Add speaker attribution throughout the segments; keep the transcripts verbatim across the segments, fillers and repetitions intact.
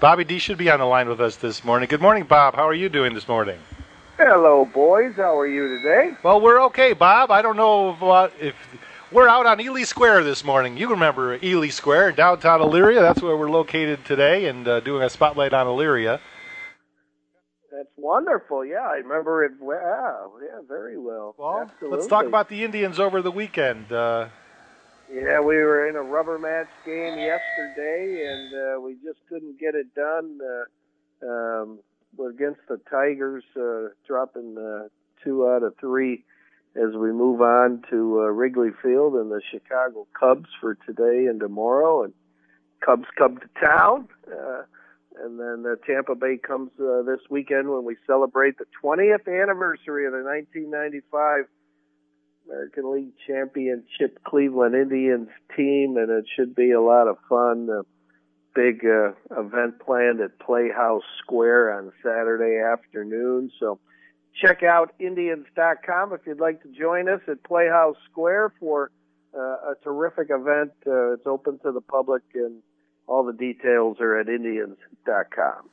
Speaker 1: Bobby D should be on the line with us this morning. Good morning, Bob. How are you doing this morning?
Speaker 2: Hello, boys. How are you today?
Speaker 1: Well, we're okay, Bob. I don't know if, uh, if we're out on Ely Square this morning. You remember Ely Square, downtown Elyria. That's where we're located today and uh, doing a spotlight on Elyria.
Speaker 2: That's wonderful. Yeah, I remember it. Wow. Yeah, very well.
Speaker 1: Well,
Speaker 2: Absolutely.
Speaker 1: let's talk about the Indians over the weekend. Uh,
Speaker 2: yeah, we were in a rubber match game yesterday, and uh, we just couldn't get it done uh, um, against the Tigers, uh, dropping uh, two out of three as we move on to uh, Wrigley Field and the Chicago Cubs for today and tomorrow. And Cubs come to town. Uh, And then uh, Tampa Bay comes uh, this weekend when we celebrate the twentieth anniversary of the nineteen ninety-five American League Championship Cleveland Indians team, and it should be a lot of fun. A big uh, event planned at Playhouse Square on Saturday afternoon. So check out Indians dot com if you'd like to join us at Playhouse Square for uh, a terrific event. Uh, it's open to the public, and all the details are at Indians dot com.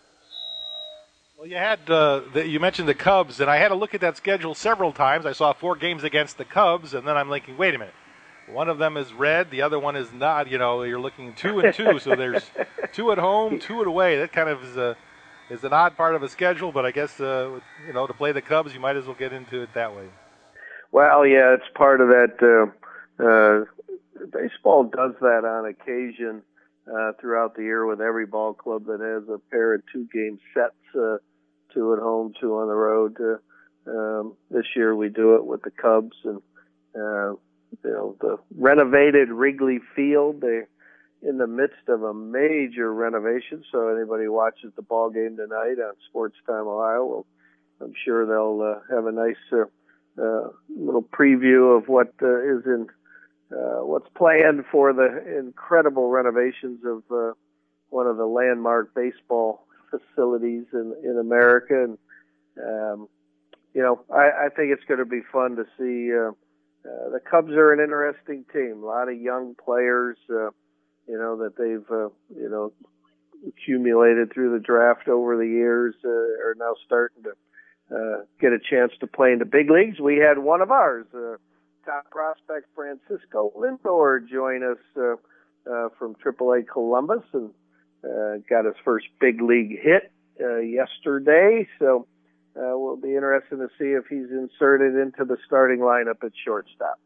Speaker 1: Well, you had uh, the, you mentioned the Cubs, and I had to look at that schedule several times. I saw four games against the Cubs, and then I'm thinking, wait a minute. One of them is red, the other one is not. You know, you're looking two and two, so there's two at home, two at away. That kind of is a is an odd part of a schedule, but I guess uh, you know, to play the Cubs, you might as well get into it that way.
Speaker 2: Well, yeah, it's part of that. Uh, uh, baseball does that on occasion. Uh, throughout the year with every ball club that has a pair of two-game sets, uh, two at home, two on the road. Uh, um, this year we do it with the Cubs, and uh, you know, the renovated Wrigley Field. They're in the midst of a major renovation, so anybody who watches the ball game tonight on Sports Time Ohio, will, I'm sure they'll uh, have a nice uh, uh, little preview of what uh, is in Uh, what's planned for the incredible renovations of uh, one of the landmark baseball facilities in, in America. And, um, you know, I, I think it's going to be fun to see. Uh, uh, the Cubs are an interesting team. A lot of young players, uh, you know, that they've, uh, you know, accumulated through the draft over the years uh, are now starting to uh, get a chance to play in the big leagues. We had one of ours, uh, top prospect Francisco Lindor join us uh, uh, from triple A Columbus, and uh, got his first big league hit uh, yesterday. So uh, we'll be interested to see if he's inserted into the starting lineup at shortstop.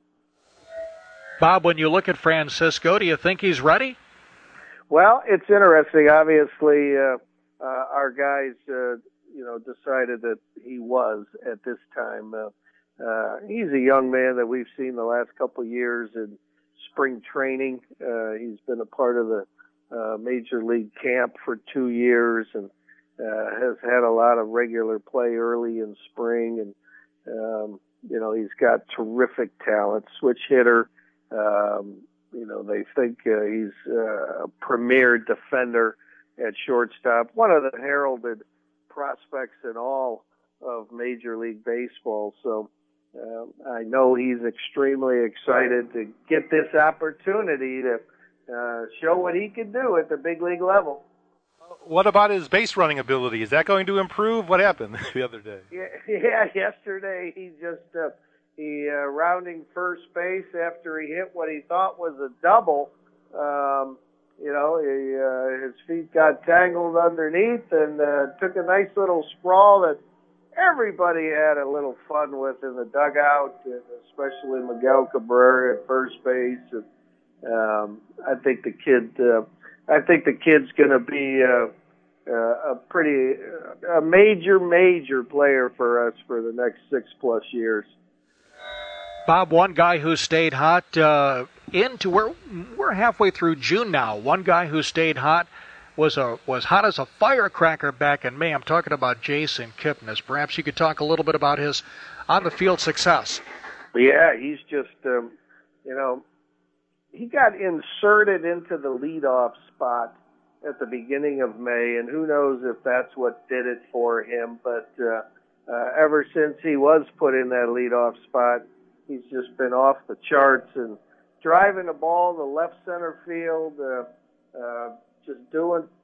Speaker 3: Bob, when you look at Francisco, do you think he's ready?
Speaker 2: Well, it's interesting. Obviously, uh, uh, our guys, uh, you know, decided that he was at this time. Uh, Uh, he's a young man that we've seen the last couple of years in spring training. Uh, he's been a part of the uh, major league camp for two years and uh, has had a lot of regular play early in spring. And, um, you know, he's got terrific talent, switch hitter. Um, you know, they think uh, he's uh, a premier defender at shortstop, one of the heralded prospects in all of Major League Baseball. So, Uh, I know he's extremely excited to get this opportunity to uh, show what he can do at the big league level.
Speaker 1: What about his base running ability? Is that going to improve? What happened the other day?
Speaker 2: Yeah, yeah yesterday he just uh, he uh, rounding first base after he hit what he thought was a double. Um, you know, he, uh, his feet got tangled underneath and uh, took a nice little sprawl that everybody had a little fun with in the dugout, and especially Miguel Cabrera at first base. And, um, I think the kid, uh, I think the kid's going to be uh, uh, a pretty, uh, a major, major player for us for the next six plus years.
Speaker 3: Bob, one guy who stayed hot uh, into we're we're halfway through June now. One guy who stayed hot. was a was hot as a firecracker back in May. I'm talking about Jason Kipnis. Perhaps you could talk a little bit about his on-the-field success.
Speaker 2: Yeah, he's just, um, you know, he got inserted into the leadoff spot at the beginning of May, and who knows if that's what did it for him. But uh, uh, ever since he was put in that leadoff spot, he's just been off the charts and driving the ball to left center field, uh, uh, just doing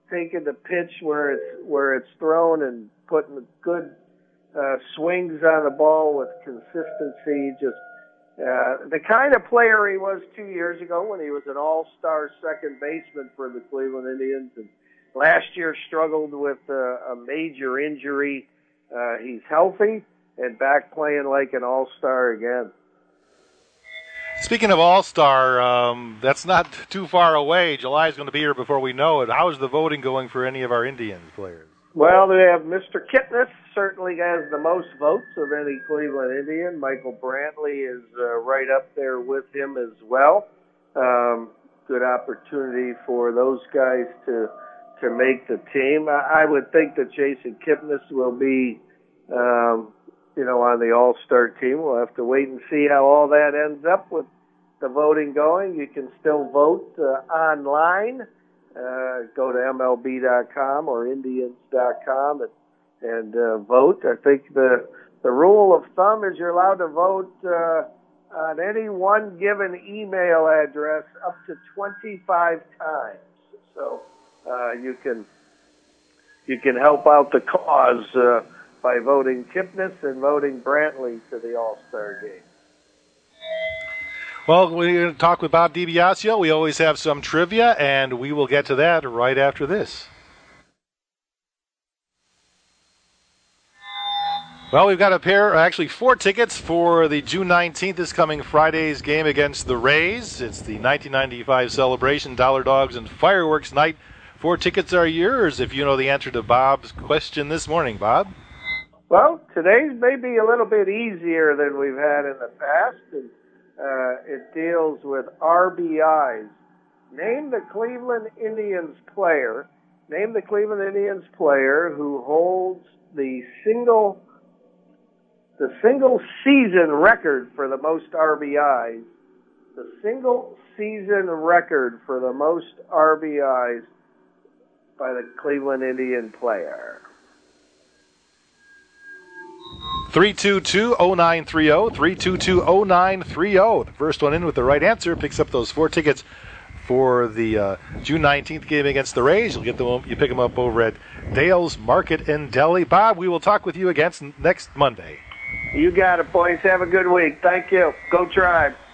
Speaker 2: taking the pitch where it's where it's thrown and putting good uh, swings on the ball with consistency. Just uh, the kind of player he was two years ago when he was an all-star second baseman for the Cleveland Indians, and last year struggled with uh, a major injury. Uh, he's healthy and back playing like an all-star again.
Speaker 1: Speaking of All-Star, um, that's not too far away. July is going to be here before we know it. How is the voting going for any of our Indians players?
Speaker 2: Well, they have Mister Kipnis, certainly has the most votes of any Cleveland Indian. Michael Brantley is uh, right up there with him as well. Um, good opportunity for those guys to to make the team. I, I would think that Jason Kipnis will be, um, you know, on the All-Star team. We'll have to wait and see how all that ends up with the voting going. You can still vote uh, online. Uh, go to M L B dot com or Indians dot com and, and uh, vote. I think the the rule of thumb is you're allowed to vote uh, on any one given email address up to twenty-five times. So uh, you can you can help out the cause uh, by voting Kipnis and voting Brantley to the All-Star game.
Speaker 1: Well, we're going to talk with Bob DiBiasio. We always have some trivia, and we will get to that right after this. Well, we've got a pair, actually four tickets for the June nineteenth, this coming Friday's game against the Rays. It's the nineteen ninety-five celebration, Dollar Dogs and Fireworks Night. Four tickets are yours if you know the answer to Bob's question this morning. Bob?
Speaker 2: Well, today's may be a little bit easier than we've had in the past. And Uh, it deals with R B Is. Name the Cleveland Indians player. Name the Cleveland Indians player who holds the single, the single season record for the most R B Is. The single season record for the most R B Is by the Cleveland Indian player.
Speaker 1: three two two, oh nine three oh, three two two, oh nine three oh. The first one in with the right answer picks up those four tickets for the uh, June nineteenth game against the Rays. You'll get them, you pick them up over at Dale's Market and Deli. Bob, we will talk with you again next Monday.
Speaker 2: You got it, boys. Have a good week. Thank you. Go Tribe.